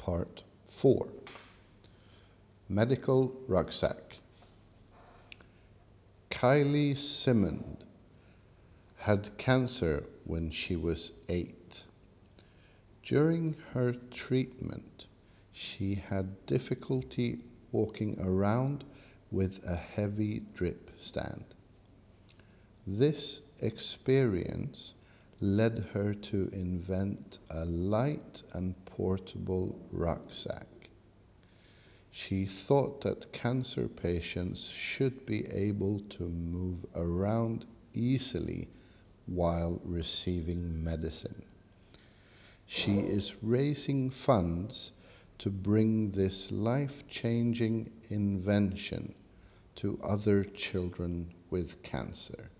Part 4. Medical Rucksack. Kylie Simond had cancer when she was 8. During her treatment, she had difficulty walking around with a heavy drip stand. This experience led her to invent a light and portable rucksack. She thought that cancer patients should be able to move around easily while receiving medicine. She is raising funds to bring this life-changing invention to other children with cancer.